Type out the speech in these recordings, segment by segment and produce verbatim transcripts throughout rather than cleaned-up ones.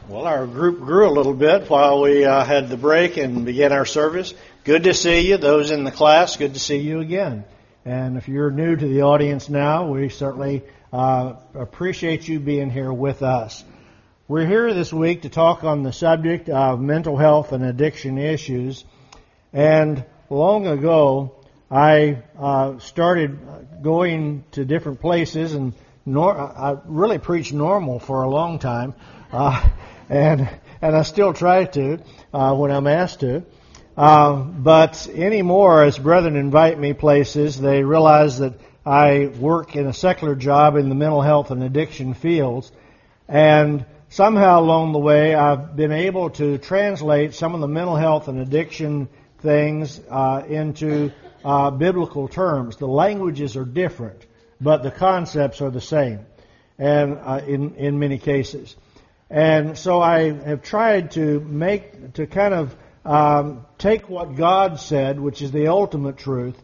Well, our group grew a little bit while we uh, had the break and began our service. Good to see you. Those in the class, good to see you again. And if you're new to the audience now, we certainly uh, appreciate you being here with us. We're here this week to talk on the subject of mental health and addiction issues. And long ago, I uh, started going to different places, and nor- I really preached normal for a long time. Uh, And and I still try to uh, when I'm asked to. Uh, but anymore, as brethren invite me places, they realize that I work in a secular job in the mental health and addiction fields. And somehow along the way, I've been able to translate some of the mental health and addiction things uh, into uh, biblical terms. The languages are different, but the concepts are the same, and uh, in in many cases. And so I have tried to make, to kind of um, take what God said, which is the ultimate truth,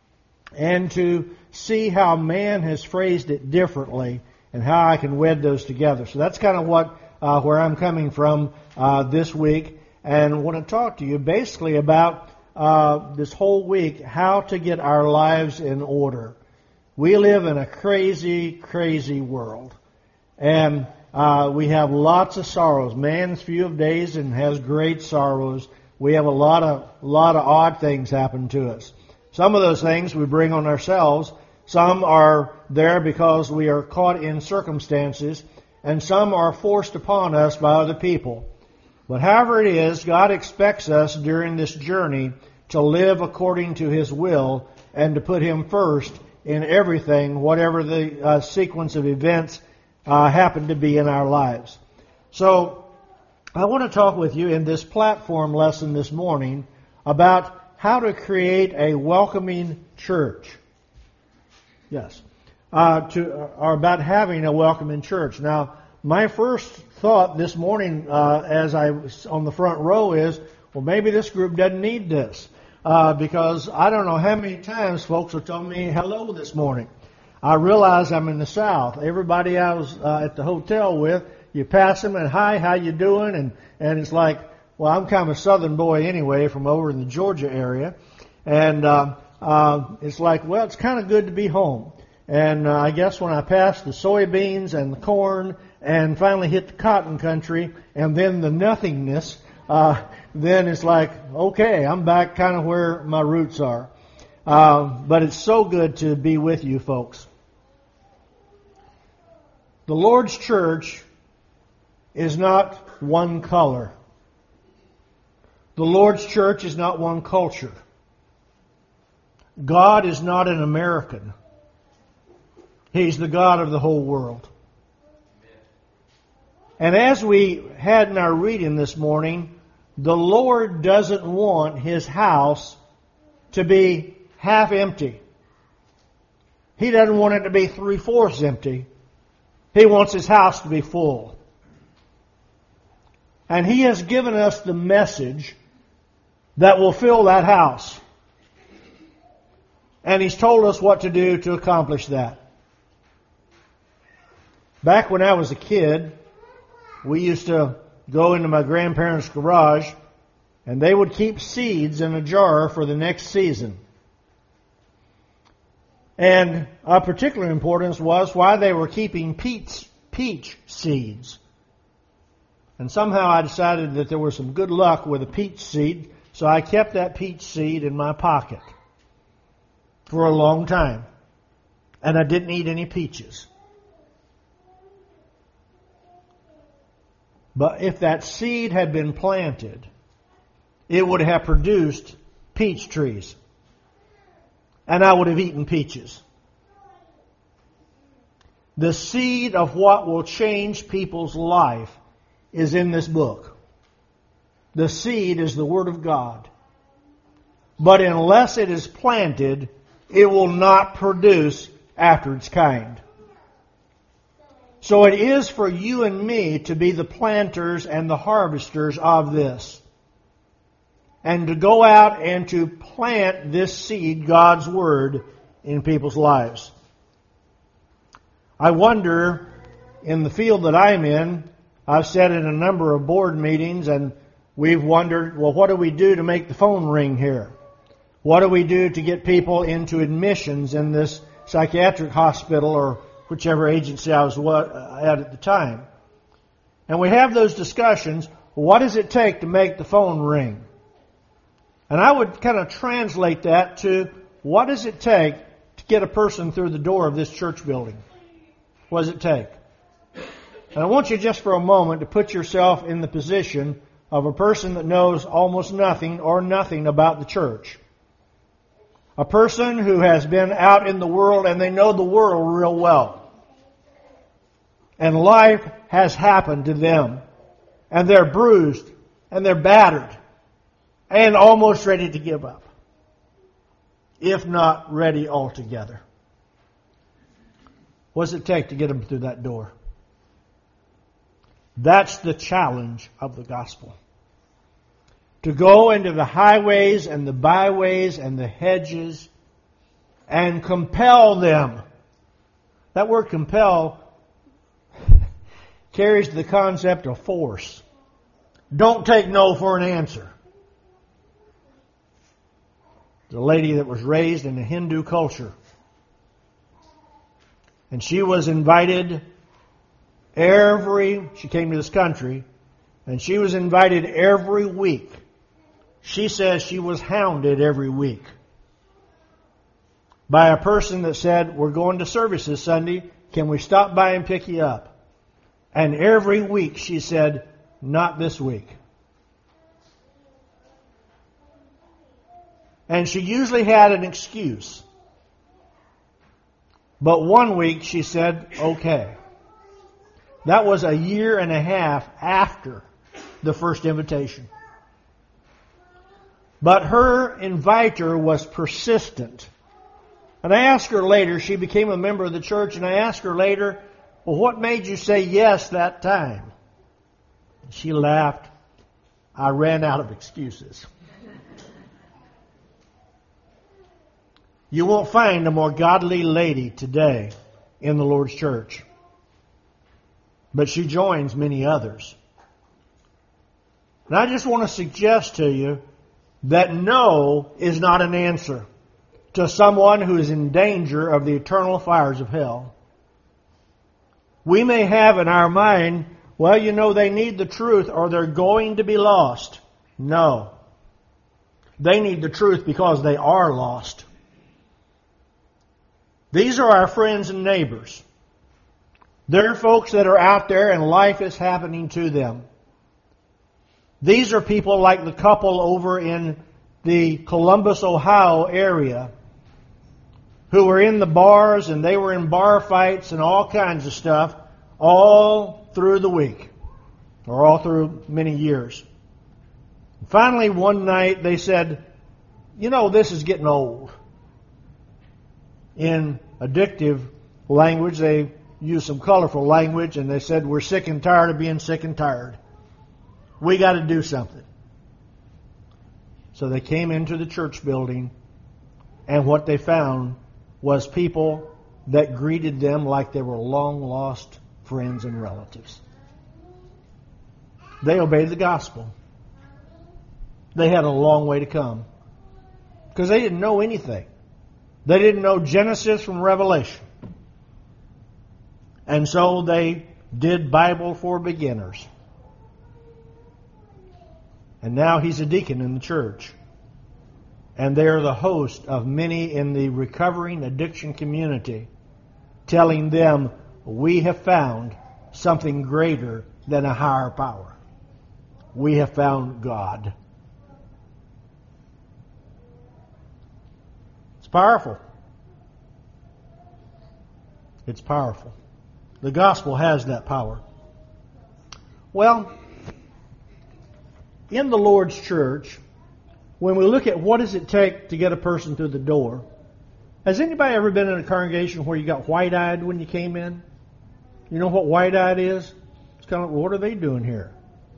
and to see how man has phrased it differently and how I can wed those together. So that's kind of what uh, where I'm coming from uh, this week, and I want to talk to you basically about uh, this whole week, how to get our lives in order. We live in a crazy, crazy world, and Uh, we have lots of sorrows. Man's few of days and has great sorrows. We have a lot of lot of odd things happen to us. Some of those things we bring on ourselves. Some are there because we are caught in circumstances, and some are forced upon us by other people. But however it is, God expects us during this journey to live according to His will and to put Him first in everything, whatever the uh, sequence of events Uh, happen to be in our lives. So I want to talk with you in this platform lesson this morning about how to create a welcoming church. Yes. Uh, to, or about having a welcoming church. Now, my first thought this morning uh, as I was on the front row is, well, maybe this group doesn't need this. Uh, because I don't know how many times folks have told me hello this morning. I realize I'm in the South. Everybody I was uh, at the hotel with, you pass them and, hi, how you doing? And, and it's like, well, I'm kind of a Southern boy anyway from over in the Georgia area. And uh, uh, it's like, well, it's kind of good to be home. And uh, I guess when I passed the soybeans and the corn and finally hit the cotton country and then the nothingness, uh, then it's like, okay, I'm back kind of where my roots are. Uh, but it's so good to be with you folks. The Lord's church is not one color. The Lord's church is not one culture. God is not an American. He's the God of the whole world. And as we had in our reading this morning, the Lord doesn't want His house to be half empty. He doesn't want it to be three-fourths empty. He wants His house to be full. And He has given us the message that will fill that house. And He's told us what to do to accomplish that. Back when I was a kid, we used to go into my grandparents' garage, and they would keep seeds in a jar for the next season. And of particular importance was why they were keeping peach, peach seeds. And somehow I decided that there was some good luck with a peach seed, so I kept that peach seed in my pocket for a long time. And I didn't eat any peaches. But if that seed had been planted, it would have produced peach trees. And I would have eaten peaches. The seed of what will change people's life is in this book. The seed is the Word of God. But unless it is planted, it will not produce after its kind. So it is for you and me to be the planters and the harvesters of this. And to go out and to plant this seed, God's Word, in people's lives. I wonder, in the field that I'm in, I've sat in a number of board meetings and we've wondered, well, what do we do to make the phone ring here? What do we do to get people into admissions in this psychiatric hospital or whichever agency I was at at the time? And we have those discussions. What does it take to make the phone ring? And I would kind of translate that to, what does it take to get a person through the door of this church building? What does it take? And I want you just for a moment to put yourself in the position of a person that knows almost nothing or nothing about the church. A person who has been out in the world and they know the world real well. And life has happened to them. And they're bruised and they're battered and almost ready to give up, if not ready altogether. What does it take to get them through that door? That's the challenge of the gospel. To go into the highways and the byways and the hedges and compel them. That word compel carries the concept of force. Don't take no for an answer. The lady that was raised in a Hindu culture. And she was invited every, she came to this country, and she was invited every week. She says she was hounded every week by a person that said, we're going to service this Sunday. Can we stop by and pick you up? And every week she said, not this week. And she usually had an excuse. But one week she said, okay. That was a year and a half after the first invitation. But her inviter was persistent. And I asked her later, she became a member of the church, and I asked her later, well, what made you say yes that time? She laughed. I ran out of excuses. You won't find a more godly lady today in the Lord's church. But she joins many others. And I just want to suggest to you that no is not an answer to someone who is in danger of the eternal fires of hell. We may have in our mind, well, you know, they need the truth or they're going to be lost. No. They need the truth because they are lost. These are our friends and neighbors. They're folks that are out there and life is happening to them. These are people like the couple over in the Columbus, Ohio area who were in the bars and they were in bar fights and all kinds of stuff all through the week or all through many years. Finally, one night they said, you know, this is getting old. In addictive language, they used some colorful language and they said, we're sick and tired of being sick and tired. We got to do something. So they came into the church building, and what they found was people that greeted them like they were long-lost friends and relatives. They obeyed the gospel. They had a long way to come because they didn't know anything. They didn't know Genesis from Revelation. And so they did Bible for beginners. And now he's a deacon in the church. And they're the host of many in the recovering addiction community, telling them, we have found something greater than a higher power. We have found God. It's powerful. It's powerful. The gospel has that power. Well, in the Lord's church, when we look at what does it take to get a person through the door, has anybody ever been in a congregation where you got white-eyed when you came in? You know what white-eyed is? It's kind of, what are they doing here?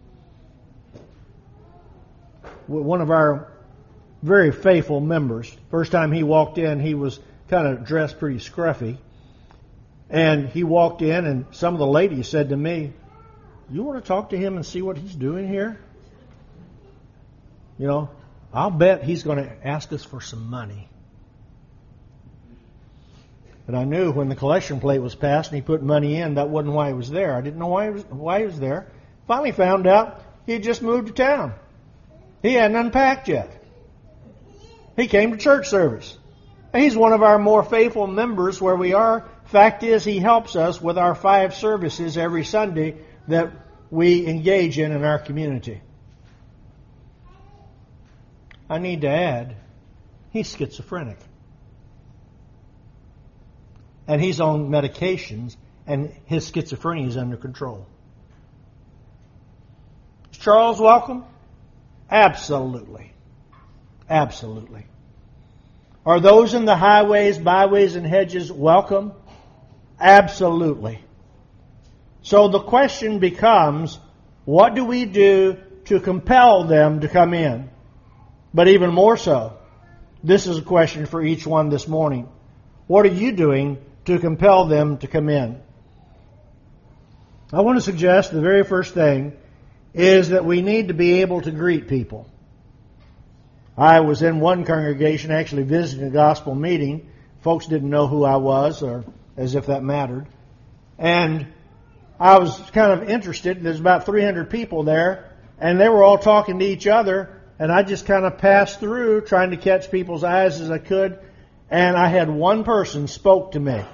One of our very faithful members, first time he walked in, he was kind of dressed pretty scruffy. And he walked in, and some of the ladies said to me, you want to talk to him and see what he's doing here? You know, I'll bet he's going to ask us for some money. But I knew when the collection plate was passed and he put money in, that wasn't why he was there. I didn't know why he was, why he was there. Finally found out he had just moved to town. He hadn't unpacked yet. He came to church service. He's one of our more faithful members where we are. Fact is, he helps us with our five services every Sunday that we engage in in our community. I need to add, he's schizophrenic. And he's on medications, and his schizophrenia is under control. Is Charles welcome? Absolutely. Absolutely. Are those in the highways, byways, and hedges welcome? Absolutely. So the question becomes, what do we do to compel them to come in? But even more so, this is a question for each one this morning. What are you doing to compel them to come in? I want to suggest the very first thing is that we need to be able to greet people. I was in one congregation actually visiting a gospel meeting. Folks didn't know who I was, or as if that mattered. And I was kind of interested. There's about three hundred people there, and they were all talking to each other, and I just kind of passed through trying to catch people's eyes as I could, and I had one person spoke to me.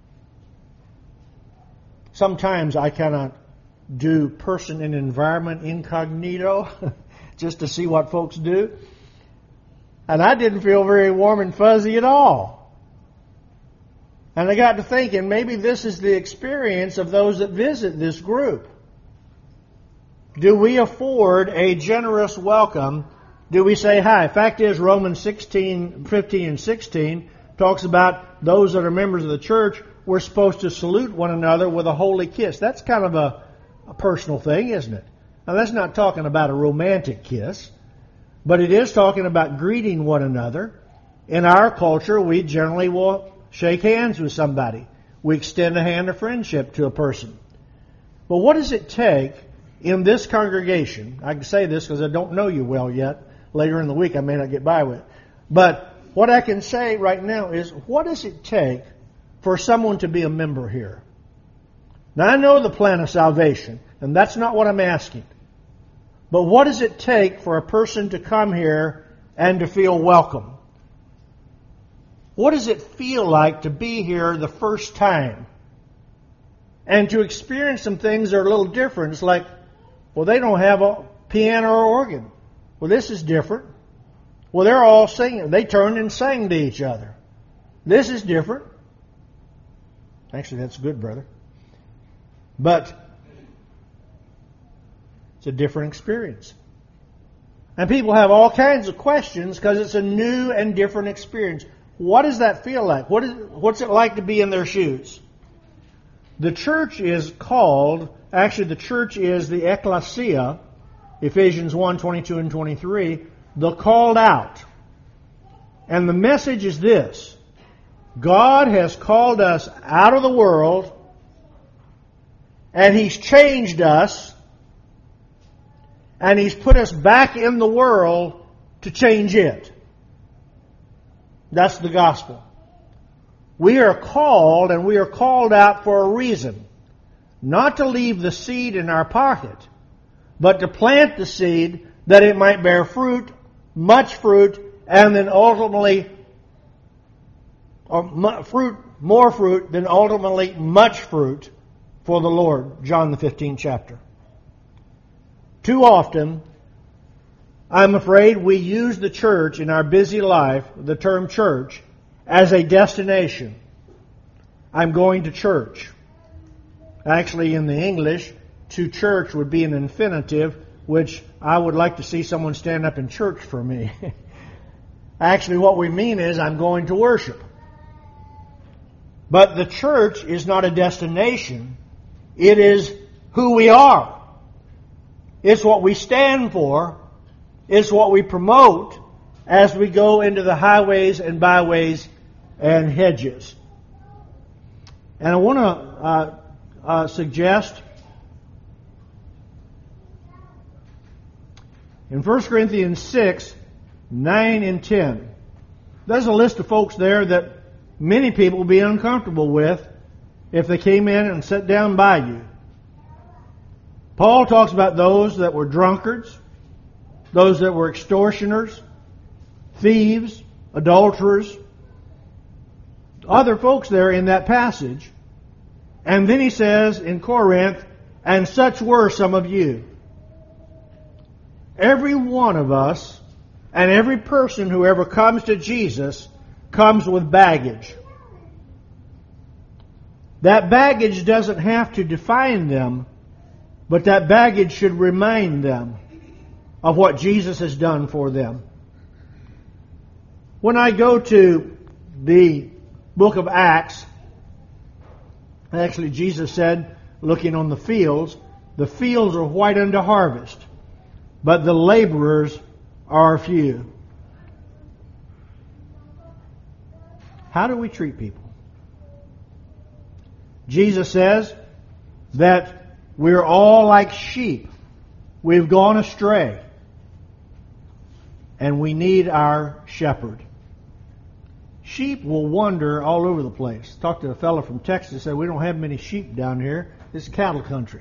Sometimes I kind of do person and environment incognito just to see what folks do. And I didn't feel very warm and fuzzy at all. And I got to thinking, maybe this is the experience of those that visit this group. Do we afford a generous welcome? Do we say hi? Fact is, Romans sixteen, fifteen, and sixteen talks about those that are members of the church, we're supposed to salute one another with a holy kiss. That's kind of a, a personal thing, isn't it? Now, that's not talking about a romantic kiss. But it is talking about greeting one another. In our culture, we generally will shake hands with somebody. We extend a hand of friendship to a person. But what does it take in this congregation? I can say this because I don't know you well yet. Later in the week I may not get by with it. But what I can say right now is, what does it take for someone to be a member here? Now, I know the plan of salvation, and that's not what I'm asking. But what does it take for a person to come here and to feel welcome? What does it feel like to be here the first time? And to experience some things that are a little different. It's like, well, they don't have a piano or organ. Well, this is different. Well, they're all singing. They turned and sang to each other. This is different. Actually, that's good, brother. But it's a different experience. And people have all kinds of questions because it's a new and different experience. What does that feel like? What is, what's it like to be in their shoes? The church is called, actually the church is the ecclesia, Ephesians one, twenty-two and twenty-three, the called out. And the message is this: God has called us out of the world, and He's changed us, and He's put us back in the world to change it. That's the gospel. We are called, and we are called out for a reason. Not to leave the seed in our pocket, but to plant the seed that it might bear fruit, much fruit, and then ultimately, or fruit, more fruit, than ultimately much fruit for the Lord. John the fifteenth chapter. Too often, I'm afraid we use the church in our busy life, the term church, as a destination. I'm going to church. Actually, in the English, to church would be an infinitive, which I would like to see someone stand up in church for me. Actually, what we mean is I'm going to worship. But the church is not a destination. It is who we are. It's what we stand for. It's what we promote as we go into the highways and byways and hedges. And I want to uh, uh, suggest In First Corinthians six, nine and ten, there's a list of folks there that many people would be uncomfortable with if they came in and sat down by you. Paul talks about those that were drunkards, those that were extortioners, thieves, adulterers, other folks there in that passage. And then he says in Corinth, and such were some of you. Every one of us and every person who ever comes to Jesus comes with baggage. That baggage doesn't have to define them, but that baggage should remind them of what Jesus has done for them. When I go to the book of Acts, actually Jesus said, looking on the fields, the fields are white unto harvest, but the laborers are few. How do we treat people? Jesus says that we're all like sheep. We've gone astray. And we need our shepherd. Sheep will wander all over the place. Talked to a fellow from Texas, said we don't have many sheep down here. This is cattle country.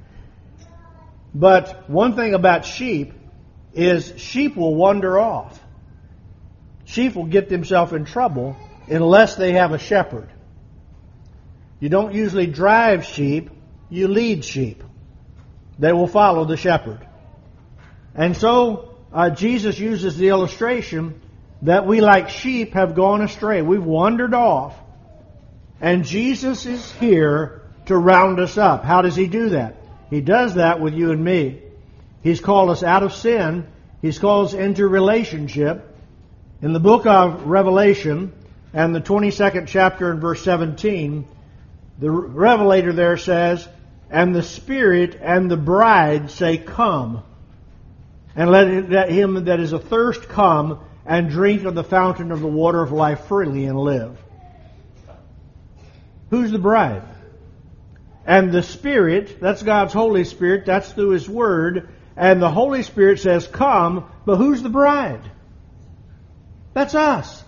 But one thing about sheep is sheep will wander off. Sheep will get themselves in trouble unless they have a shepherd. You don't usually drive sheep, you lead sheep. They will follow the shepherd. And so uh, Jesus uses the illustration that we like sheep have gone astray. We've wandered off. And Jesus is here to round us up. How does He do that? He does that with you and me. He's called us out of sin. He's called us into relationship. In the book of Revelation and the twenty-second chapter and verse seventeen, the Revelator there says, and the Spirit and the bride say, come. And let, let him that is athirst come and drink of the fountain of the water of life freely and live. Who's the bride? And the Spirit, that's God's Holy Spirit, that's through His Word. And the Holy Spirit says, come, but who's the bride? That's us.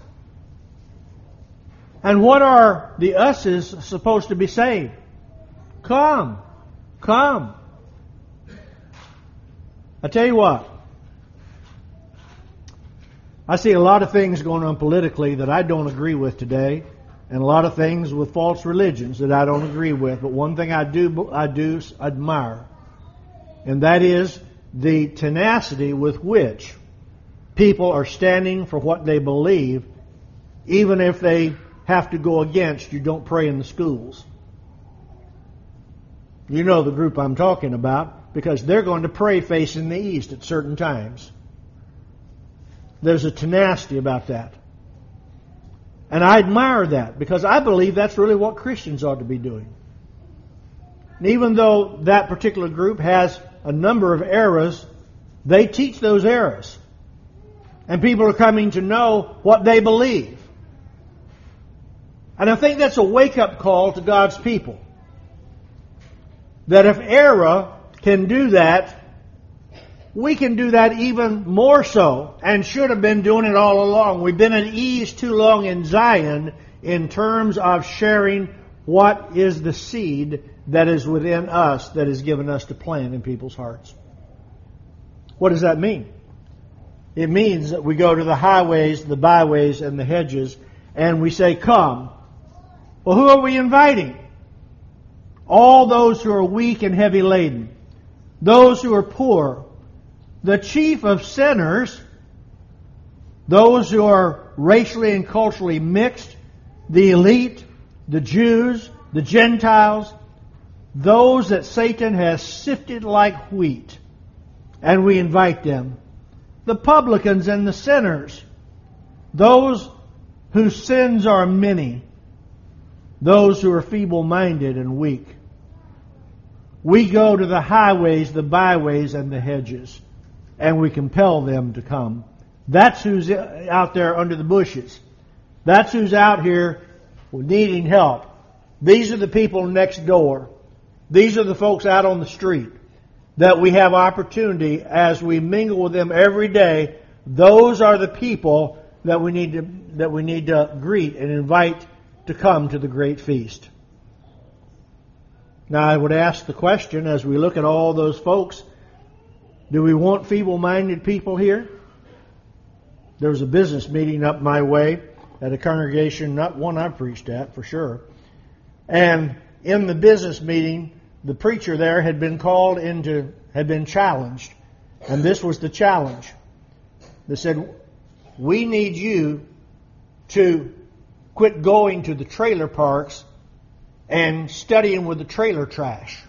And what are the us's supposed to be saying? Come. Come. I tell you what. I see a lot of things going on politically that I don't agree with today, and a lot of things with false religions that I don't agree with. But one thing I do I do admire, and that is the tenacity with which people are standing for what they believe, even if they have to go against you don't pray in the schools. You know the group I'm talking about, because they're going to pray facing the east at certain times. There's a tenacity about that. And I admire that, because I believe that's really what Christians ought to be doing. And even though that particular group has a number of errors, they teach those errors. And people are coming to know what they believe. And I think that's a wake-up call to God's people. That if error can do that, we can do that even more so, and should have been doing it all along. We've been at ease too long in Zion in terms of sharing what is the seed that is within us that is given us to plant in people's hearts. What does that mean? It means that we go to the highways, the byways, and the hedges, and we say, come. Well, who are we inviting? All those who are weak and heavy laden. Those who are poor. The chief of sinners. Those who are racially and culturally mixed. The elite. The Jews. The Gentiles. Those that Satan has sifted like wheat. And we invite them. The publicans and the sinners. Those whose sins are many. Those who are feeble-minded and weak. We go to the highways, the byways, and the hedges, and we compel them to come. That's who's out there under the bushes. That's who's out here needing help. These are the people next door. These are the folks out on the street. that we have opportunity as we mingle with them every day. Those are the people that we need to that we need to greet and invite to come to the great feast. Now, I would ask the question, as we look at all those folks, do we want feeble-minded people here? There was a business meeting up my way at a congregation, not one I preached at, for sure. And in the business meeting, the preacher there had been called into, had been challenged. And this was the challenge. They said, we need you to quit going to the trailer parks and studying with the trailer trash,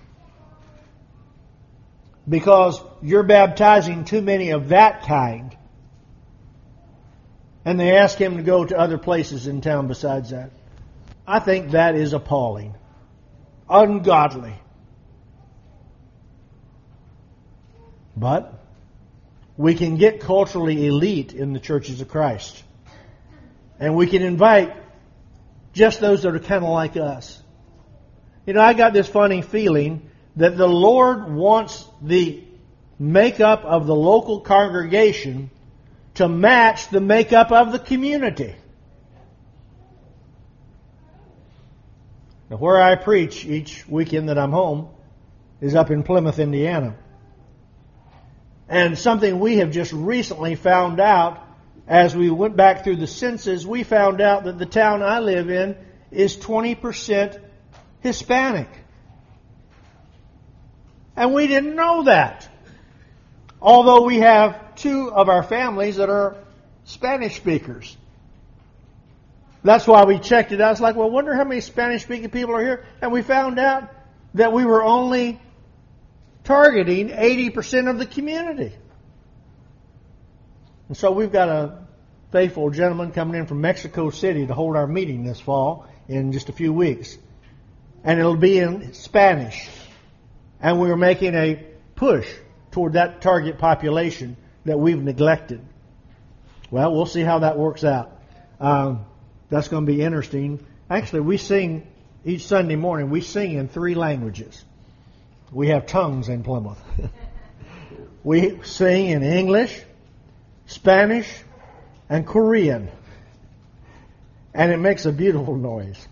because you're baptizing too many of that kind. And they asked him to go to other places in town besides that. I think that is appalling. Ungodly. But we can get culturally elite in the churches of Christ. And we can invite just those that are kind of like us. You know, I got this funny feeling that the Lord wants the makeup of the local congregation to match the makeup of the community. Now, where I preach each weekend that I'm home is up in Plymouth, Indiana. And something we have just recently found out, as we went back through the census, we found out that the town I live in is twenty percent Hispanic. And we didn't know that. Although we have two of our families that are Spanish speakers. That's why we checked it out. It's like, well, I wonder how many Spanish speaking people are here. And we found out that we were only targeting eighty percent of the community. And so we've got a faithful gentleman coming in from Mexico City to hold our meeting this fall in just a few weeks. And it'll be in Spanish. And we're making a push toward that target population that we've neglected. Well, we'll see how that works out. Um, that's going to be interesting. Actually, we sing each Sunday morning. We sing in three languages. We have tongues in Plymouth. We sing in English, Spanish, and Korean. And it makes a beautiful noise.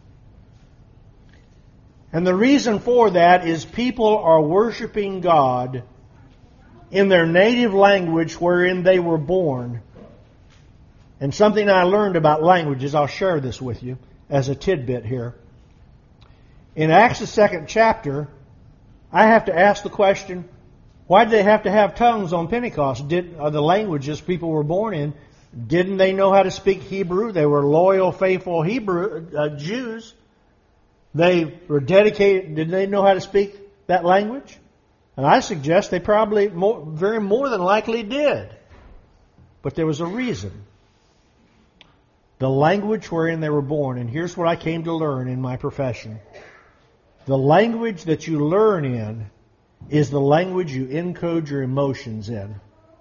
And the reason for that is people are worshiping God in their native language wherein they were born. And something I learned about languages, I'll share this with you as a tidbit here. In Acts the second chapter, I have to ask the question, why did they have to have tongues on Pentecost? Did are the languages people were born in, didn't they know how to speak Hebrew? They were loyal, faithful Hebrew uh, Jews. They were dedicated. Did they know how to speak that language? And I suggest they probably more, very more than likely did. But there was a reason. The language wherein they were born, and here's what I came to learn in my profession. The language that you learn in is the language you encode your emotions in.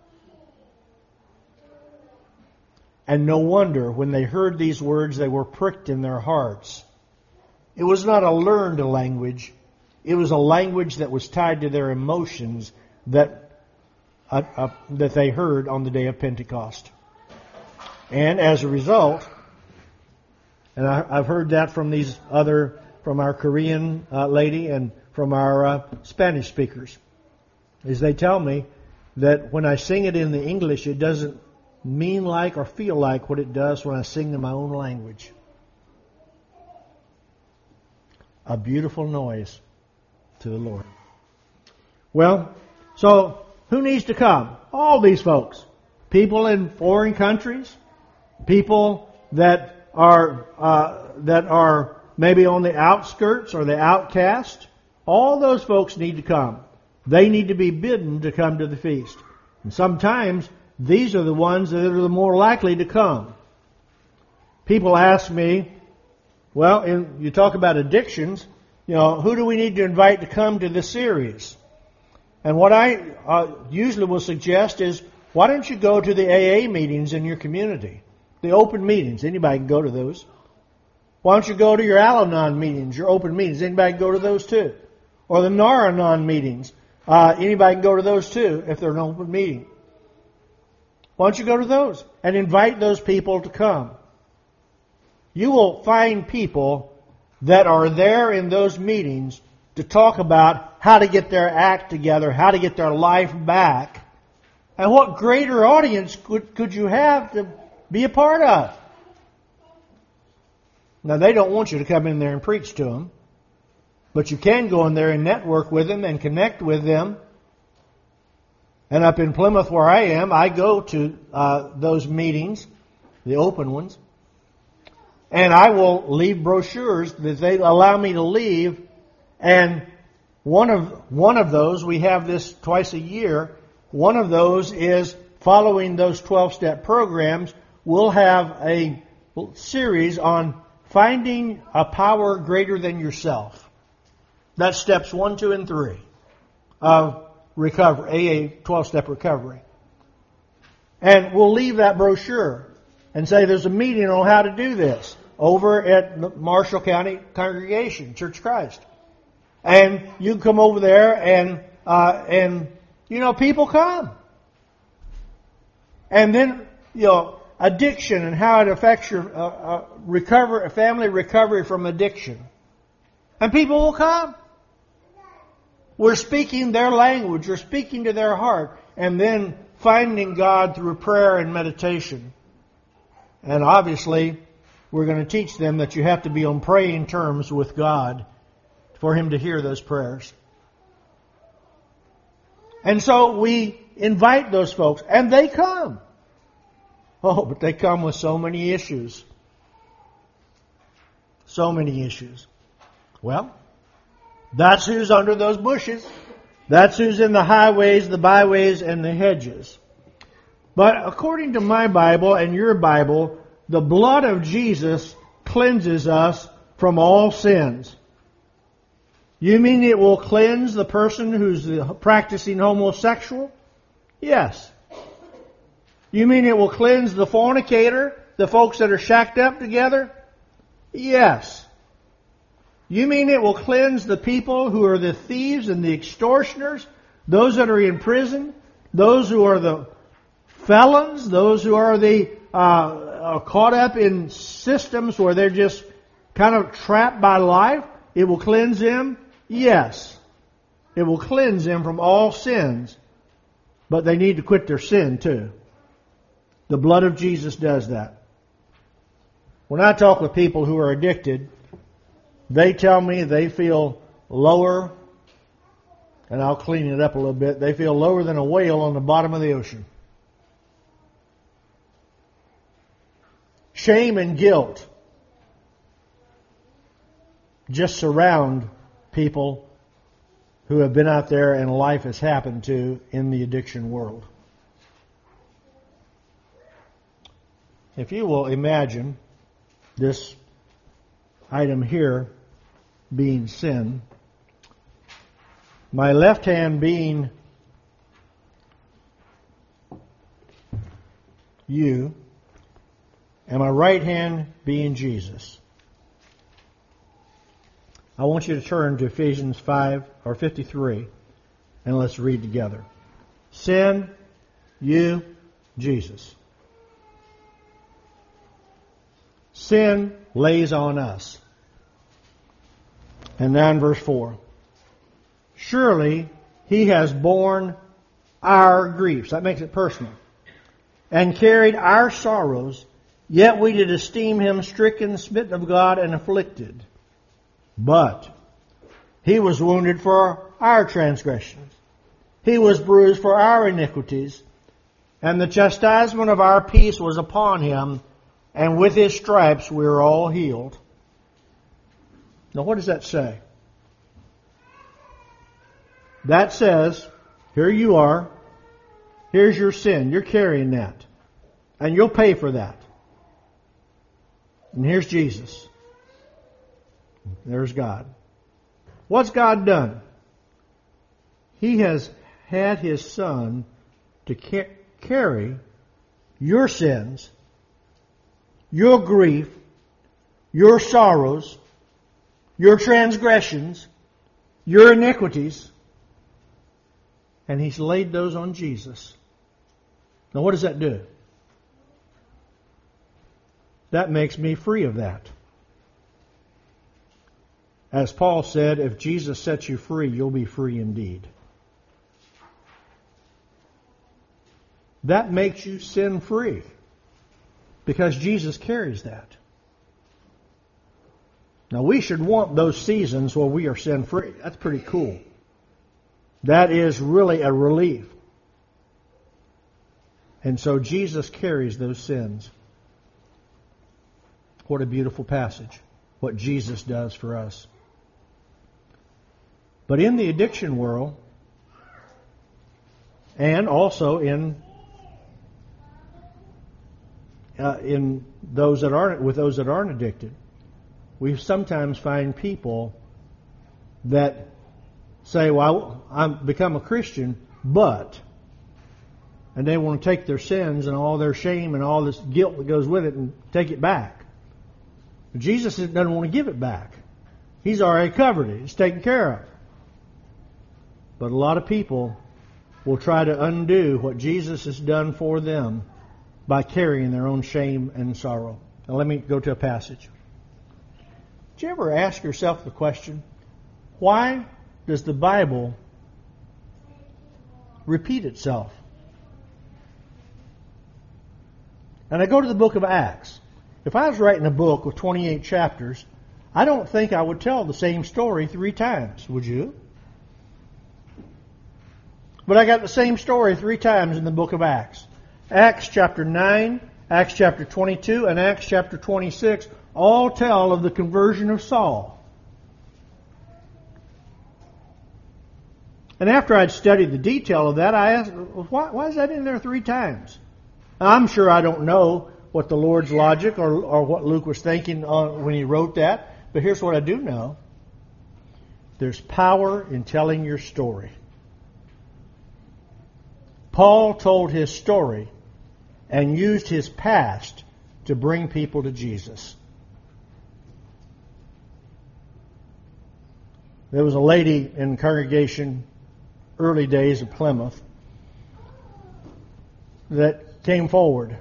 And no wonder when they heard these words, they were pricked in their hearts. It was not a learned language. It was a language that was tied to their emotions that uh, uh, that they heard on the day of Pentecost. And as a result, and I, I've heard that from these other, from our Korean uh, lady and from our uh, Spanish speakers, is they tell me that when I sing it in the English, it doesn't mean like or feel like what it does when I sing in my own language. A beautiful noise to the Lord. Well, so who needs to come? All these folks. People in foreign countries, people that are uh, that are maybe on the outskirts or the outcast. All those folks need to come. They need to be bidden to come to the feast. And sometimes these are the ones that are the more likely to come. People ask me, well, in, you talk about addictions, you know, who do we need to invite to come to this series? And what I uh, usually will suggest is, why don't you go to the A A meetings in your community? The open meetings. Anybody can go to those. Why don't you go to your Al-Anon meetings, your open meetings? Anybody can go to those too. Or the Nar-Anon meetings. Uh, anybody can go to those too if they're an open meeting. Why don't you go to those and invite those people to come? You will find people that are there in those meetings to talk about how to get their act together, how to get their life back. And what greater audience could, could you have to be a part of? Now, they don't want you to come in there and preach to them, but you can go in there and network with them and connect with them. And up in Plymouth where I am, I go to uh, those meetings, the open ones, and I will leave brochures that they allow me to leave. And one of one of those, we have this twice a year, one of those is following those twelve-step programs. We'll have a series on finding a power greater than yourself. That's steps one, two, and three of recovery, A A twelve-step recovery. And we'll leave that brochure and say there's a meeting on how to do this over at the Marshall County Congregation, Church of Christ. And you can come over there and, uh, and you know, people come. And then, you know, addiction and how it affects your uh, uh, recover, family recovery from addiction. And people will come. We're speaking their language. We're speaking to their heart. And then finding God through prayer and meditation. And obviously, we're going to teach them that you have to be on praying terms with God for Him to hear those prayers. And so we invite those folks, and they come. Oh, but they come with so many issues. So many issues. Well, that's who's under those bushes. That's who's in the highways, the byways, and the hedges. But according to my Bible and your Bible, the blood of Jesus cleanses us from all sins. You mean it will cleanse the person who's practicing homosexual? Yes. You mean it will cleanse the fornicator, the folks that are shacked up together? Yes. You mean it will cleanse the people who are the thieves and the extortioners, those that are in prison, those who are the felons, those who are the uh, are caught up in systems where they're just kind of trapped by life? It will cleanse them? Yes. It will cleanse them from all sins. But they need to quit their sin too. The blood of Jesus does that. When I talk with people who are addicted, they tell me they feel lower, and I'll clean it up a little bit, they feel lower than a whale on the bottom of the ocean. Shame and guilt just surround people who have been out there and life has happened to in the addiction world. If you will imagine this item here being sin, my left hand being you, and my right hand being Jesus. I want you to turn to Ephesians five or fifty-three and let's read together. Sin, you, Jesus. Sin lays on us. And now in verse four. Surely He has borne our griefs. That makes it personal. And carried our sorrows, yet we did esteem Him stricken, smitten of God, and afflicted. But He was wounded for our transgressions. He was bruised for our iniquities. And the chastisement of our peace was upon Him, and with His stripes we are all healed. Now what does that say? That says, here you are. Here's your sin. You're carrying that. And you'll pay for that. And here's Jesus. There's God. What's God done? He has had His Son to ca- carry your sins, your grief, your sorrows, your transgressions, your iniquities. and He's laid those on Jesus. Now what does that do? That makes me free of that. As Paul said, if Jesus sets you free, you'll be free indeed. That makes you sin free because Jesus carries that. Now we should want those seasons where we are sin free. That's pretty cool. That is really a relief. And so Jesus carries those sins. What a beautiful passage. What Jesus does for us. But in the addiction world, and also in uh, in those that aren't with those that aren't addicted, we sometimes find people that say, "Well, I've become a Christian, but," and they want to take their sins and all their shame and all this guilt that goes with it and take it back. But Jesus doesn't want to give it back. He's already covered it. It's taken care of. But a lot of people will try to undo what Jesus has done for them by carrying their own shame and sorrow. Now let me go to a passage. Did you ever ask yourself the question, why does the Bible repeat itself? And I go to the book of Acts. If I was writing a book with twenty-eight chapters, I don't think I would tell the same story three times, would you? But I got the same story three times in the book of Acts. Acts chapter nine, Acts chapter twenty-two, and Acts chapter twenty-six all tell of the conversion of Saul. And after I'd studied the detail of that, I asked, why, why is that in there three times? I'm sure I don't know what the Lord's logic or, or what Luke was thinking when he wrote that, but here's what I do know. There's power in telling your story. Paul told his story and used his past to bring people to Jesus. There was a lady in the congregation early days of Plymouth that came forward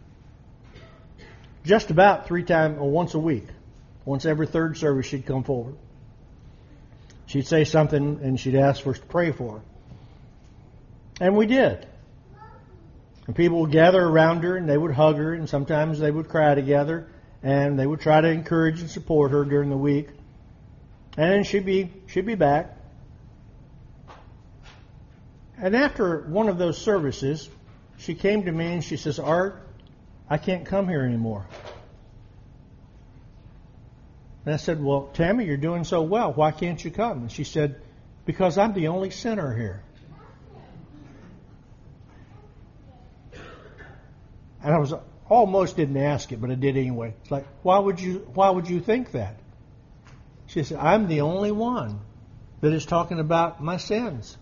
just about three times or once a week. Once every third service she'd come forward. She'd say something and she'd ask for us to pray for her. And we did. And people would gather around her and they would hug her and sometimes they would cry together and they would try to encourage and support her during the week. And then she'd be she'd be back. And after one of those services, she came to me and she says, "Art, I can't come here anymore." And I said, "Well, Tammy, you're doing so well. Why can't you come?" And she said, "Because I'm the only sinner here." And I was almost didn't ask it, but I did anyway. It's like, why would you why would you think that? She said, "I'm the only one that is talking about my sins."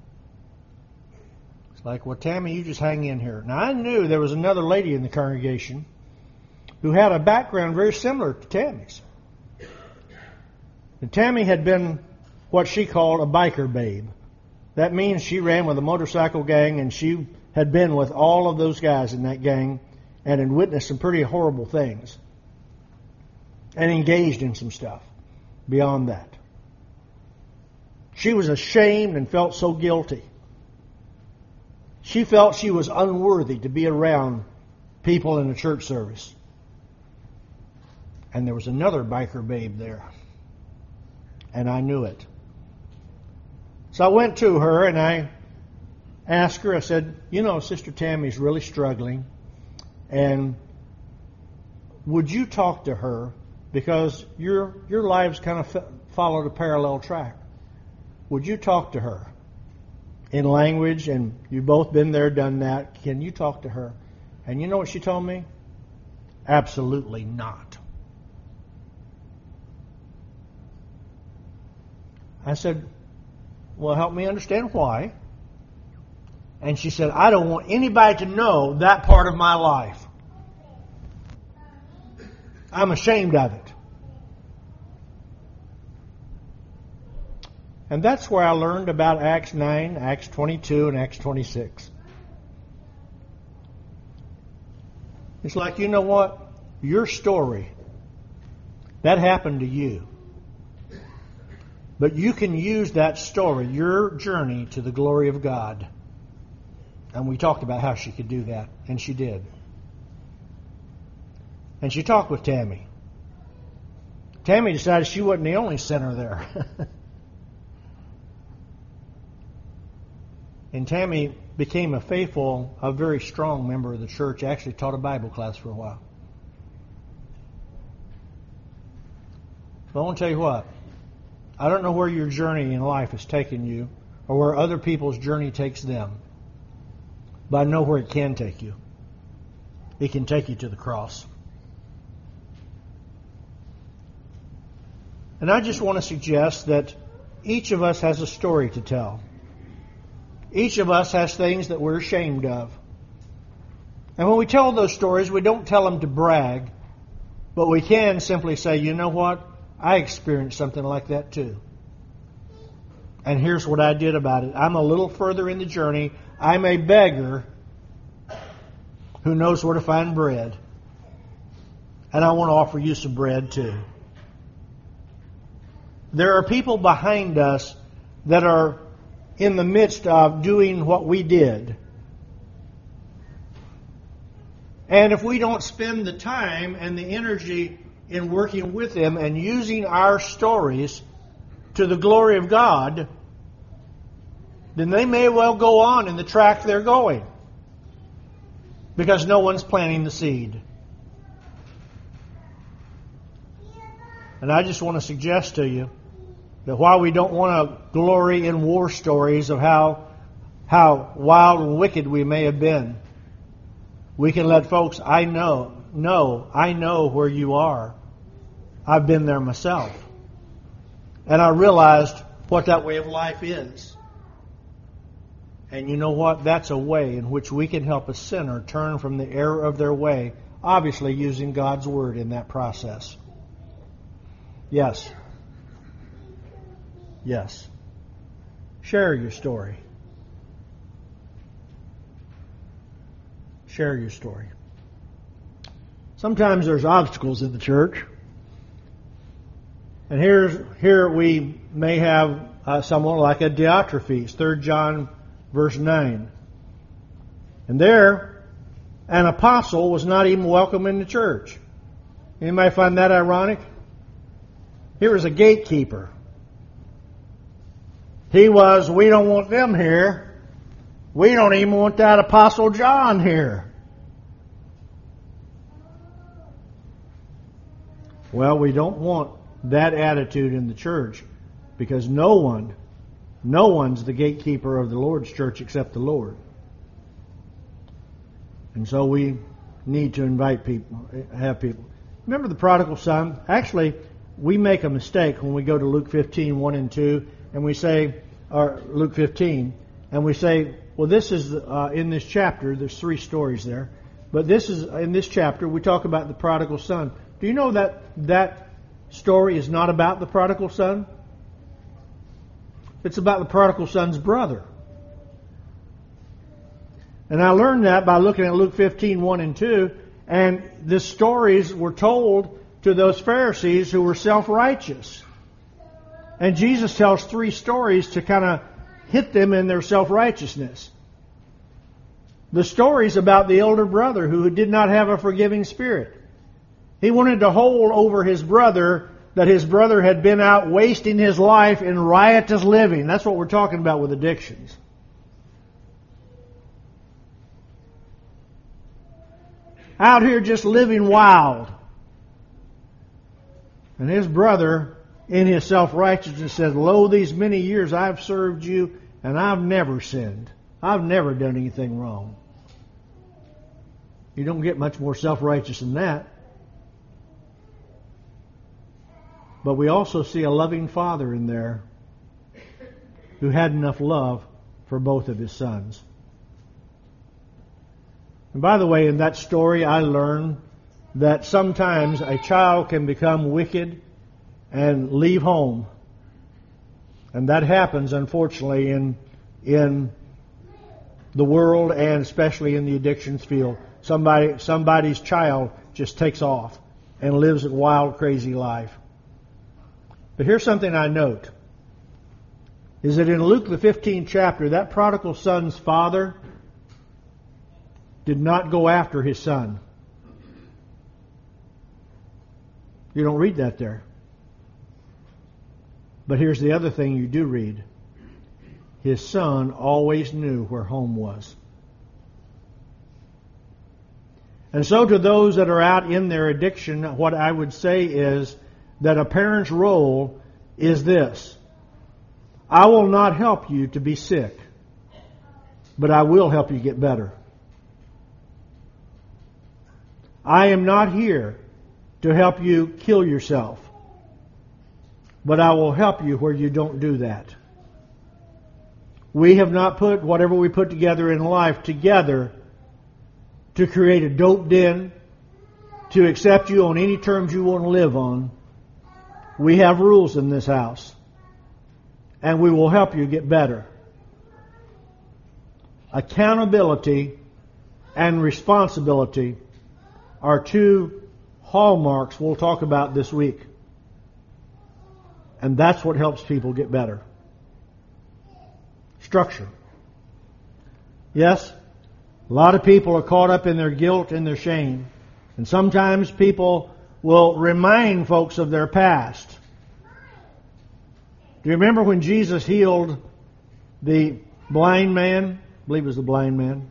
It's like, well, Tammy, you just hang in here. Now, I knew there was another lady in the congregation who had a background very similar to Tammy's. And Tammy had been what she called a biker babe. That means she ran with a motorcycle gang and she had been with all of those guys in that gang and had witnessed some pretty horrible things and engaged in some stuff beyond that. She was ashamed and felt so guilty. She felt she was unworthy to be around people in a church service. And there was another biker babe there. And I knew it. So I went to her and I asked her, I said, "You know, Sister Tammy's really struggling. And would you talk to her? Because your your lives kind of followed a parallel track. Would you talk to her in language? And you've both been there, done that. Can you talk to her?" And you know what she told me? Absolutely not. I said, "Well, help me understand why." And she said, "I don't want anybody to know that part of my life. I'm ashamed of it." And that's where I learned about Acts nine, Acts twenty-two, and Acts twenty-six. It's like, you know what? Your story, that happened to you. But you can use that story, your journey, to the glory of God. And we talked about how she could do that, and she did. And she talked with Tammy. Tammy decided she wasn't the only sinner there. And Tammy became a faithful, a very strong member of the church. Actually taught a Bible class for a while. But I want to tell you what. I don't know where your journey in life has taken you or where other people's journey takes them. But I know where it can take you. It can take you to the cross. And I just want to suggest that each of us has a story to tell. Each of us has things that we're ashamed of. And when we tell those stories, we don't tell them to brag, but we can simply say, you know what? I experienced something like that too. And here's what I did about it. I'm a little further in the journey. I'm a beggar who knows where to find bread. And I want to offer you some bread too. There are people behind us that are in the midst of doing what we did. And if we don't spend the time and the energy in working with them and using our stories to the glory of God, then they may well go on in the track they're going. Because no one's planting the seed. And I just want to suggest to you that while we don't want to glory in war stories of how, how wild and wicked we may have been, we can let folks, I know, know, I know where you are. I've been there myself. And I realized what that way of life is. And you know what? That's a way in which we can help a sinner turn from the error of their way, obviously using God's Word in that process. Yes. Yes. Share your story. Share your story. Sometimes there's obstacles in the church. And here's, here we may have uh, someone like a Diotrephes, Third John verse nine. And there, an apostle was not even welcome in the church. Anybody find that ironic? Here was a gatekeeper. He was, we don't want them here. We don't even want that Apostle John here. Well, we don't want that attitude in the church because no one, no one's the gatekeeper of the Lord's church except the Lord. And so we need to invite people, have people. Remember the prodigal son? Actually, we make a mistake when we go to Luke fifteen, one and two, and we say, or Luke fifteen, and we say, well, this is uh, in this chapter, there's three stories there, but this is in this chapter, we talk about the prodigal son. Do you know that that story is not about the prodigal son? It's about the prodigal son's brother. And I learned that by looking at Luke fifteen, one and two, and the stories were told to those Pharisees who were self-righteous. And Jesus tells three stories to kind of hit them in their self-righteousness. The story's about the elder brother who did not have a forgiving spirit. He wanted to hold over his brother that his brother had been out wasting his life in riotous living. That's what we're talking about with addictions. Out here just living wild. And his brother, in his self-righteousness, said, lo, these many years I've served you, and I've never sinned. I've never done anything wrong. You don't get much more self-righteous than that. But we also see a loving father in there who had enough love for both of his sons. And by the way, in that story I learned that sometimes a child can become wicked and leave home. And that happens, unfortunately, in in the world and especially in the addictions field. Somebody, somebody's child just takes off and lives a wild, crazy life. But here's something I note, is that in Luke the fifteenth chapter, that prodigal son's father did not go after his son. You don't read that there. But here's the other thing you do read. His son always knew where home was. And so to those that are out in their addiction, what I would say is that a parent's role is this. I will not help you to be sick, but I will help you get better. I am not here to help you kill yourself, but I will help you where you don't do that. We have not put whatever we put together in life together to create a dope den, to accept you on any terms you want to live on. We have rules in this house, and we will help you get better. Accountability and responsibility are two hallmarks we'll talk about this week. And that's what helps people get better. Structure. Yes, a lot of people are caught up in their guilt and their shame. And sometimes people will remind folks of their past. Do you remember when Jesus healed the blind man? I believe it was the blind man.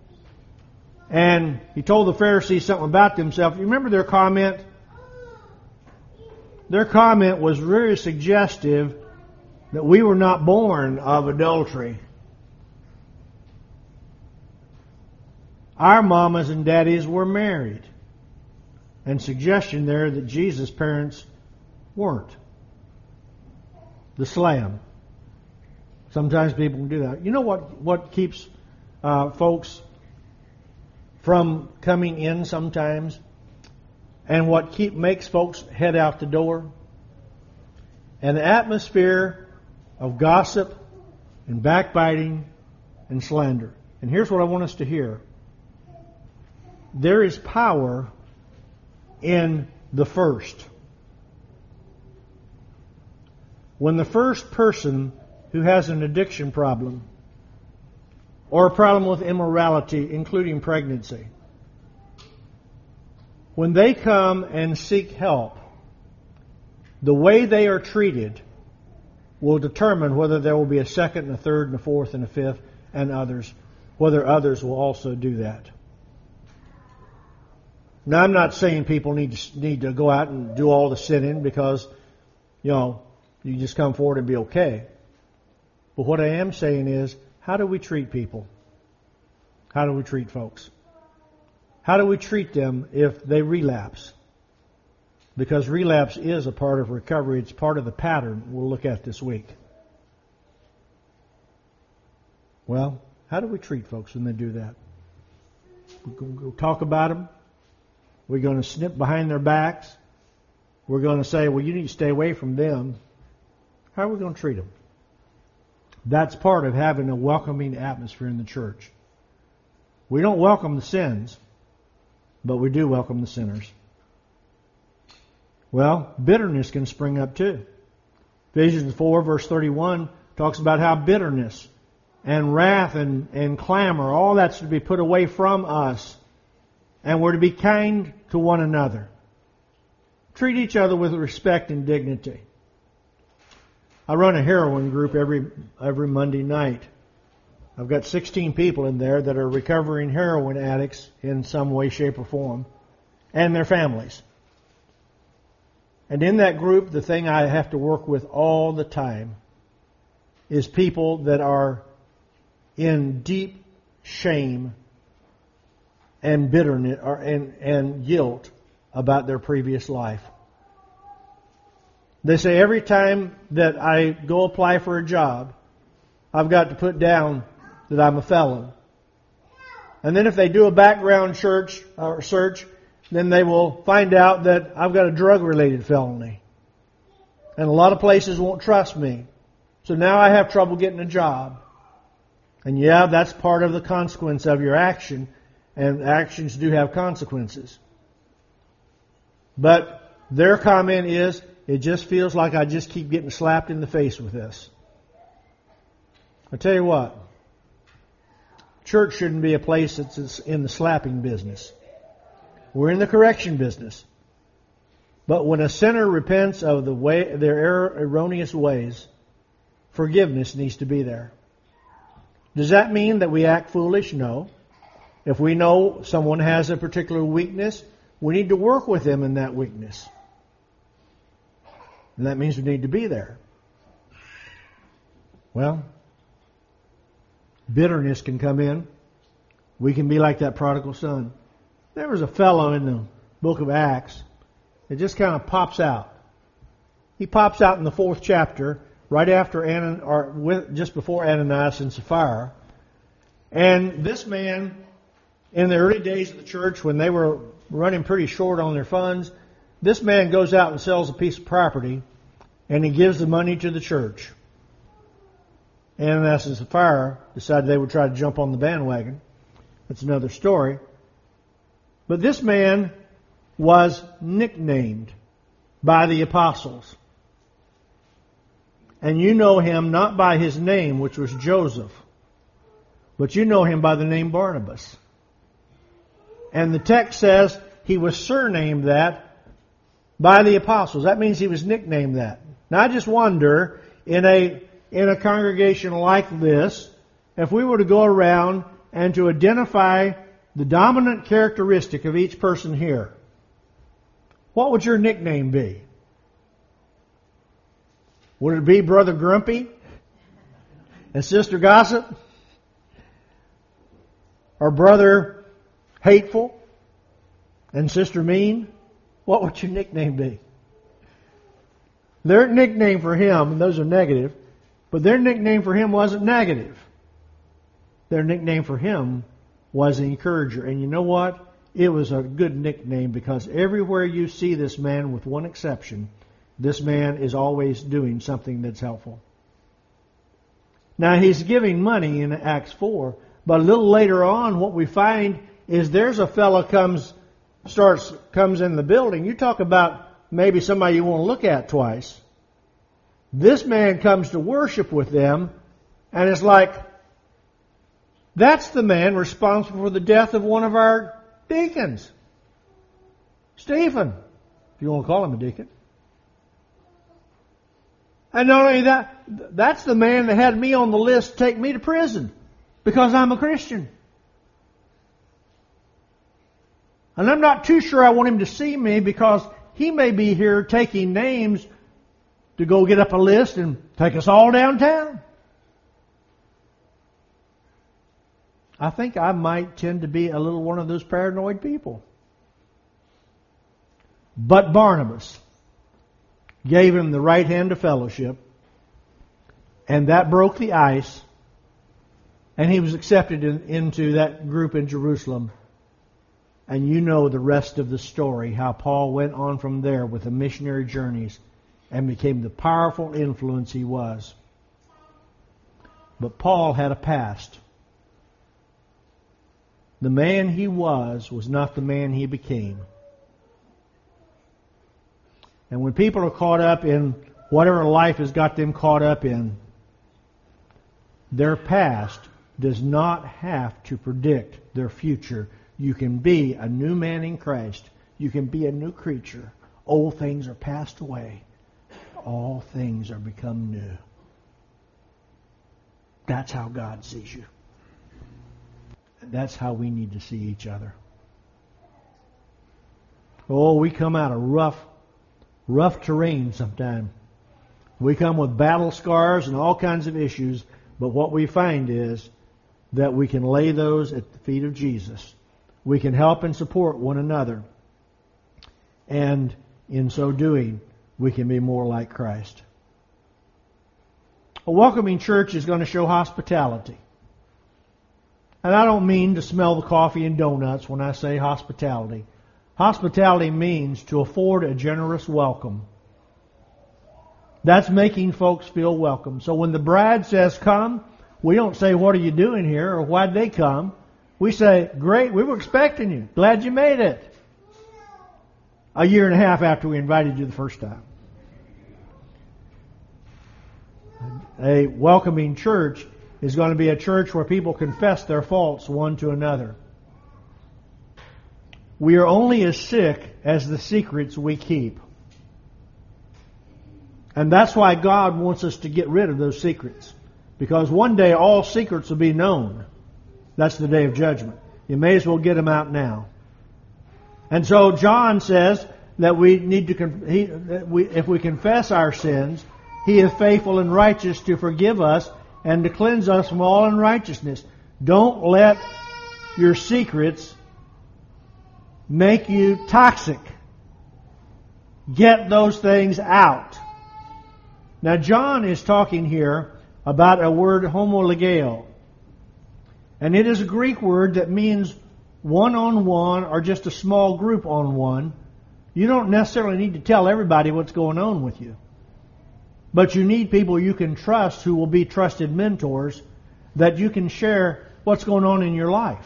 And he told the Pharisees something about themselves. You remember their comment? Their comment was very suggestive that we were not born of adultery. Our mamas and daddies were married. And suggestion there that Jesus' parents weren't. The slam. Sometimes people can do that. You know what, what keeps uh, folks from coming in sometimes? And what keep makes folks head out the door? An atmosphere of gossip and backbiting and slander. And here's what I want us to hear. There is power in the first. When the first person who has an addiction problem or a problem with immorality, including pregnancy, when they come and seek help, the way they are treated will determine whether there will be a second and a third and a fourth and a fifth and others, whether others will also do that. Now, I'm not saying people need to need to go out and do all the sinning because, you know, you just come forward and be okay. But what I am saying is, how do we treat people? How do we treat folks? How do we treat them if they relapse? Because relapse is a part of recovery. It's part of the pattern we'll look at this week. Well, how do we treat folks when they do that? We're going to go talk about them. We're going to snip behind their backs. We're going to say, well, you need to stay away from them. How are we going to treat them? That's part of having a welcoming atmosphere in the church. We don't welcome the sins, but we do welcome the sinners. Well, bitterness can spring up too. Ephesians four verse thirty-one talks about how bitterness and wrath and, and clamor, all that's to be put away from us. And we're to be kind to one another. Treat each other with respect and dignity. I run a heroin group every every Monday night. I've got sixteen people in there that are recovering heroin addicts in some way, shape, or form, and their families. And in that group, the thing I have to work with all the time is people that are in deep shame and bitterness or, and, and guilt about their previous life. They say every time that I go apply for a job, I've got to put down that I'm a felon. And then if they do a background search, or search, then they will find out that I've got a drug-related felony. And a lot of places won't trust me So now I have trouble getting a job. And yeah, that's part of the consequence of your action. And actions do have consequences. But their comment is, it just feels like I just keep getting slapped in the face with this. I tell you what, church shouldn't be a place that's in the slapping business. We're in the correction business. But when a sinner repents of the way, their error, erroneous ways, forgiveness needs to be there. Does that mean that we act foolish? No. If we know someone has a particular weakness, we need to work with them in that weakness. And that means we need to be there. Well, bitterness can come in. We can be like that prodigal son. There was a fellow in the book of Acts that just kind of pops out. He pops out in the fourth chapter, right after Anan, or with, just before Ananias and Sapphira. And this man, in the early days of the church, when they were running pretty short on their funds, this man goes out and sells a piece of property, and he gives the money to the church. Ananias and Sapphira decided they would try to jump on the bandwagon. That's another story. But this man was nicknamed by the apostles. And you know him not by his name, which was Joseph, but you know him by the name Barnabas. And the text says he was surnamed that by the apostles. That means he was nicknamed that. Now I just wonder, in a in a congregation like this, if we were to go around and to identify the dominant characteristic of each person here, what would your nickname be? Would it be Brother Grumpy and Sister Gossip? Or Brother Hateful and Sister Mean? What would your nickname be? Their nickname for him, and those are negative, but their nickname for him wasn't negative. Their nickname for him was an encourager. And you know what? It was a good nickname, because everywhere you see this man, with one exception, this man is always doing something that's helpful. Now he's giving money in Acts four, but a little later on what we find is there's a fellow comes starts comes in the building. You talk about maybe somebody you want to look at twice. This man comes to worship with them, and it's like, that's the man responsible for the death of one of our deacons, Stephen, if you want to call him a deacon. And not only that, that's the man that had me on the list to take me to prison because I'm a Christian. And I'm not too sure I want him to see me, because he may be here taking names to go get up a list and take us all downtown. I think I might tend to be a little one of those paranoid people. But Barnabas gave him the right hand of fellowship, and that broke the ice, and he was accepted in, into that group in Jerusalem. And you know the rest of the story, how Paul went on from there with the missionary journeys and became the powerful influence he was. But Paul had a past. The man he was was not the man he became. And when people are caught up in whatever life has got them caught up in, their past does not have to predict their future. You can be a new man in Christ. You can be a new creature. Old things are passed away. All things are become new. That's how God sees you. That's how we need to see each other. Oh, we come out of rough, rough terrain sometimes. We come with battle scars and all kinds of issues, but what we find is that we can lay those at the feet of Jesus. We can help and support one another. And in so doing, we can be more like Christ. A welcoming church is going to show hospitality. And I don't mean to smell the coffee and donuts when I say hospitality. Hospitality means to afford a generous welcome. That's making folks feel welcome. So when the bride says come, we don't say, what are you doing here? Or why'd they come? We say, great, we were expecting you. Glad you made it. A year and a half after we invited you the first time. A welcoming church is going to be a church where people confess their faults one to another. We are only as sick as the secrets we keep. And that's why God wants us to get rid of those secrets. Because one day all secrets will be known. That's the day of judgment. You may as well get them out now. And so John says that we need to, he, that we, if we confess our sins, He is faithful and righteous to forgive us and to cleanse us from all unrighteousness. Don't let your secrets make you toxic. Get those things out. Now John is talking here about a word homologeo. And it is a Greek word that means one-on-one or just a small group on one. You don't necessarily need to tell everybody what's going on with you. But you need people you can trust who will be trusted mentors that you can share what's going on in your life.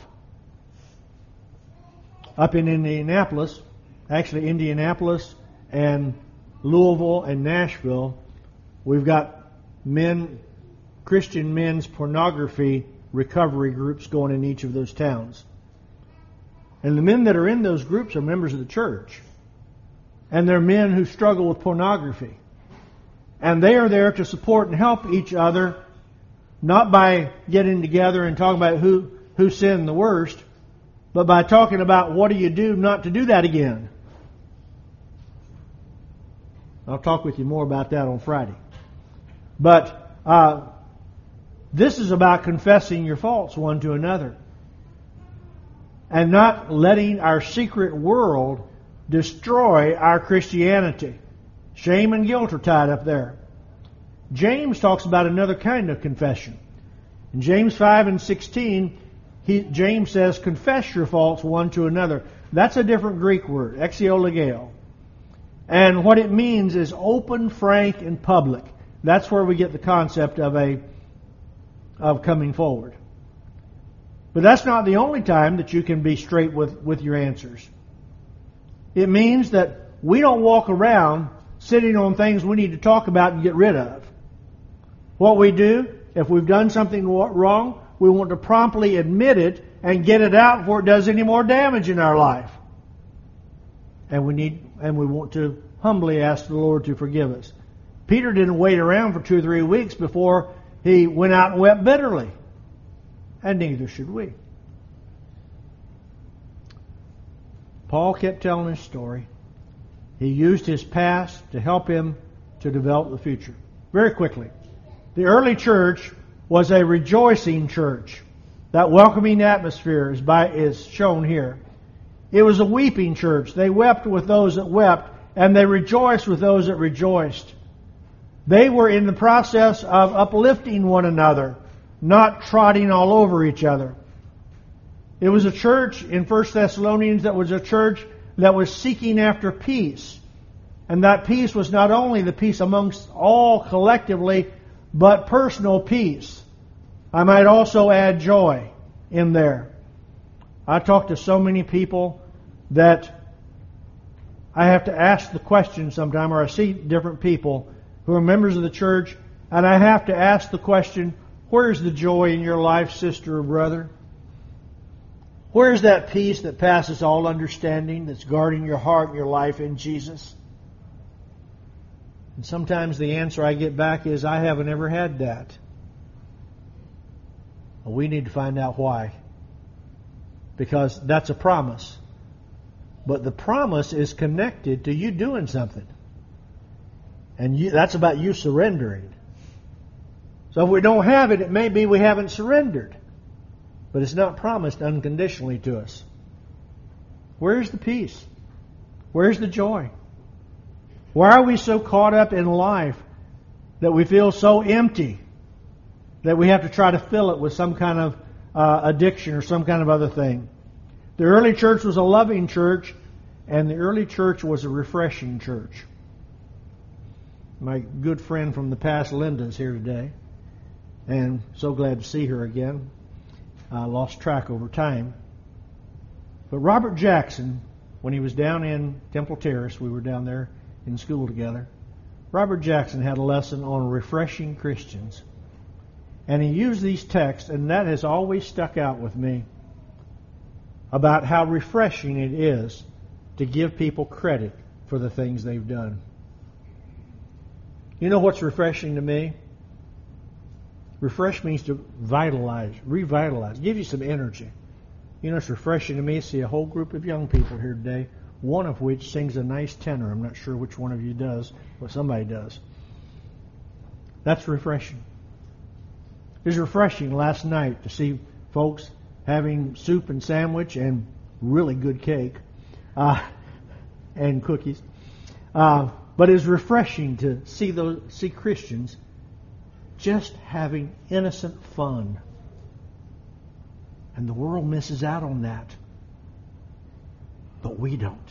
Up in Indianapolis, actually Indianapolis and Louisville and Nashville, we've got men, Christian men's pornography recovery groups going in each of those towns. And the men that are in those groups are members of the church. And they're men who struggle with pornography. And they are there to support and help each other, not by getting together and talking about who, who sinned the worst, but by talking about what do you do not to do that again. I'll talk with you more about that on Friday. But uh, this is about confessing your faults one to another. And not letting our secret world destroy our Christianity. Shame and guilt are tied up there. James talks about another kind of confession. In James five and sixteen, he, James says, confess your faults one to another. That's a different Greek word, exeologeo. And what it means is open, frank, and public. That's where we get the concept of a of coming forward. But that's not the only time that you can be straight with, with your answers. It means that we don't walk around sitting on things we need to talk about and get rid of. What we do, if we've done something wrong, we want to promptly admit it and get it out before it does any more damage in our life. And we need, and we want to humbly ask the Lord to forgive us. Peter didn't wait around for two or three weeks before he went out and wept bitterly. And neither should we. Paul kept telling his story. He used his past to help him to develop the future. Very quickly. The early church was a rejoicing church. That welcoming atmosphere is, by, is shown here. It was a weeping church. They wept with those that wept, and they rejoiced with those that rejoiced. They were in the process of uplifting one another, not trotting all over each other. It was a church in First Thessalonians that was a church that was seeking after peace. And that peace was not only the peace amongst all collectively, but personal peace. I might also add joy in there. I talk to so many people that I have to ask the question sometime, or I see different people who are members of the church, and I have to ask the question, where's the joy in your life, sister or brother? Where's that peace that passes all understanding, that's guarding your heart and your life in Jesus? And sometimes the answer I get back is, I haven't ever had that. Well, we need to find out why. Because that's a promise. But the promise is connected to you doing something. And you, that's about you surrendering. So if we don't have it, it may be we haven't surrendered. But it's not promised unconditionally to us. Where's the peace? Where's the joy? Why are we so caught up in life that we feel so empty that we have to try to fill it with some kind of uh, addiction or some kind of other thing? The early church was a loving church, and the early church was a refreshing church. my good friend from the past, Linda, is here today. And so glad to see her again. I lost track over time. But Robert Jackson, when he was down in Temple Terrace, we were down there in school together, Robert Jackson had a lesson on refreshing Christians. And he used these texts, and that has always stuck out with me, about how refreshing it is to give people credit for the things they've done. You know what's refreshing to me? Refresh means to vitalize, revitalize, give you some energy. You know, it's refreshing to me to see a whole group of young people here today, one of which sings a nice tenor. I'm not sure which one of you does, but somebody does. That's refreshing. It was refreshing last night to see folks having soup and sandwich and really good cake uh, and cookies. Uh, but it was refreshing to see those see Christians just having innocent fun. And the world misses out on that. But we don't.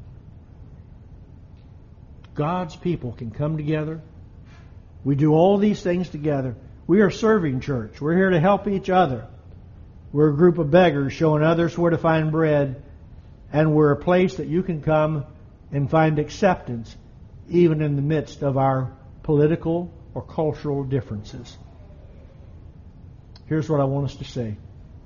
God's people can come together. We do all these things together. We are serving church. We're here to help each other. We're a group of beggars showing others where to find bread. And we're a place that you can come and find acceptance even in the midst of our political or cultural differences. Here's what I want us to say.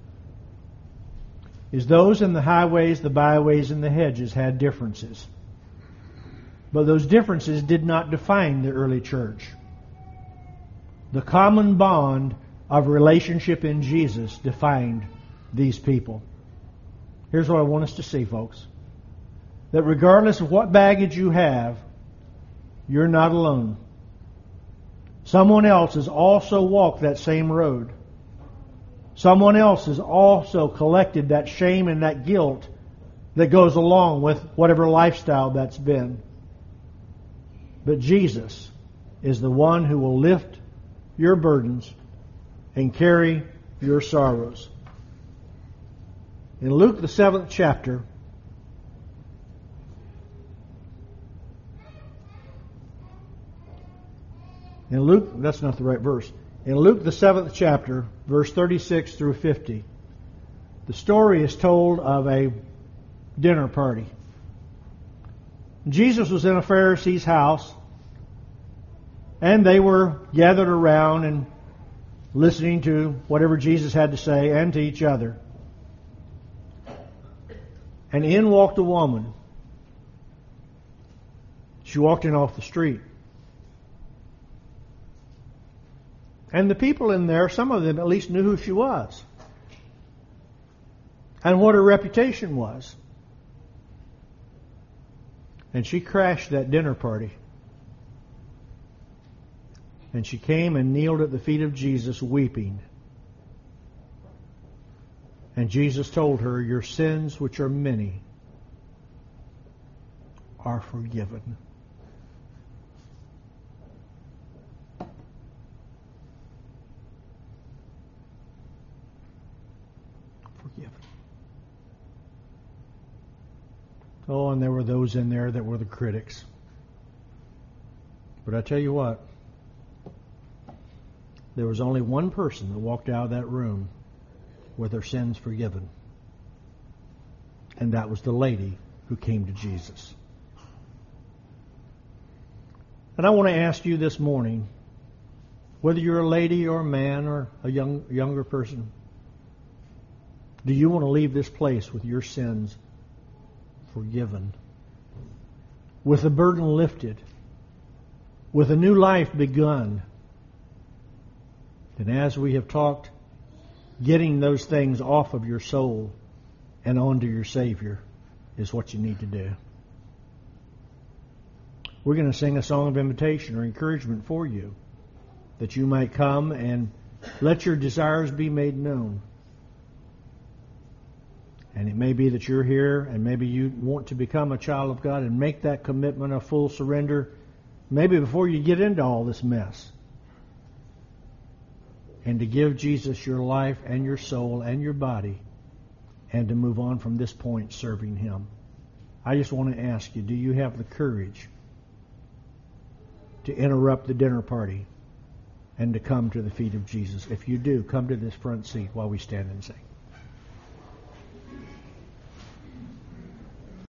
Is those in the highways, the byways, and the hedges had differences. But those differences did not define the early church. The common bond of relationship in Jesus defined these people. Here's what I want us to see, folks. That regardless of what baggage you have, you're not alone. Someone else has also walked that same road. Someone else has also collected that shame and that guilt that goes along with whatever lifestyle that's been. But Jesus is the one who will lift your burdens and carry your sorrows. In Luke, the seventh chapter, in Luke, that's not the right verse. In Luke, the seventh chapter, verse thirty-six through fifty, the story is told of a dinner party. Jesus was in a Pharisee's house, and they were gathered around and listening to whatever Jesus had to say and to each other. And in walked a woman. She walked in off the street. And the people in there, some of them at least knew who she was and what her reputation was. And she crashed that dinner party. And she came and kneeled at the feet of Jesus weeping. And Jesus told her, "Your sins, which are many, are forgiven." Forgiven. Oh, and there were those in there that were the critics. But I tell you what, there was only one person that walked out of that room with her sins forgiven. And that was the lady who came to Jesus. And I want to ask you this morning, whether you're a lady or a man or a young younger person, do you want to leave this place with your sins forgiven? With the burden lifted? With a new life begun? And as we have talked, getting those things off of your soul and onto your Savior is what you need to do. We're going to sing a song of invitation or encouragement for you, that you might come and let your desires be made known. And it may be that you're here and maybe you want to become a child of God and make that commitment of full surrender, maybe before you get into all this mess. And to give Jesus your life and your soul and your body, and to move on from this point serving Him. I just want to ask you, do you have the courage to interrupt the dinner party and to come to the feet of Jesus. If you do, come to this front seat while we stand and sing.